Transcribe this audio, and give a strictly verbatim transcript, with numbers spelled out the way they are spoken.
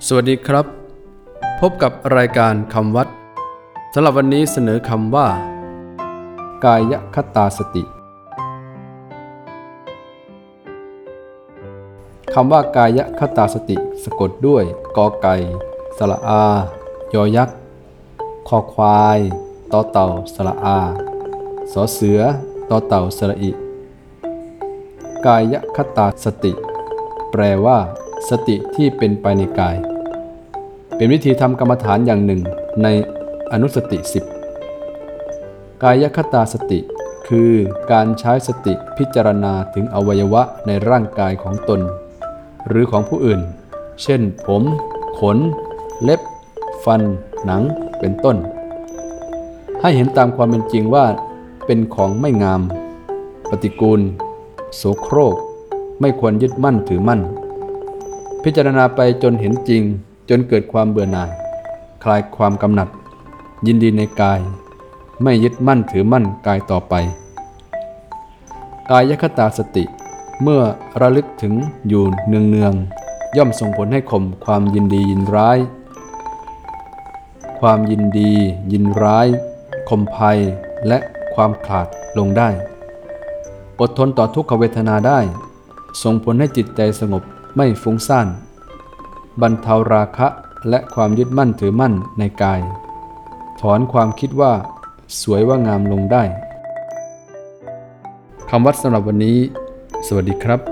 สวัสดีครับพบกับรายการคำวัดสำหรับวันนี้เสนอคำว่ากายคตาสติคำว่ากายคตาสติสะกดด้วยกอไก่สระอายอยักษ์คอควายตอเต่าสระอาสอเสือตอเต่าสระอิกายคตาสติแปลว่าสติที่เป็นไปในกายเป็นวิธีทำกรรมฐานอย่างหนึ่งในอนุสติสิบกายคตาสติคือการใช้สติพิจารณาถึงอวัยวะในร่างกายของตนหรือของผู้อื่นเช่นผมขนเล็บฟันหนังเป็นต้นให้เห็นตามความเป็นจริงว่าเป็นของไม่งามปฏิกูลโสโครกไม่ควรยึดมั่นถือมั่นพิจารณาไปจนเห็นจริงจนเกิดความเบื่อหน่ายคลายความกำหนัดยินดีในกายไม่ยึดมั่นถือมั่นกายต่อไปกายคตาสติเมื่อระลึกถึงอยู่เนืองๆย่อมส่งผลให้ข่มความยินดียินร้ายความยินดียินร้ายข่มภัยและความขลาดลงได้อดทนต่อทุกขเวทนาได้ส่งผลให้จิตใจสงบไม่ฟุ้งซ่านบรรเทาราคะและความยึดมั่นถือมั่นในกายถอนความคิดว่าสวยว่างามลงได้คำวัดสำหรับวันนี้สวัสดีครับ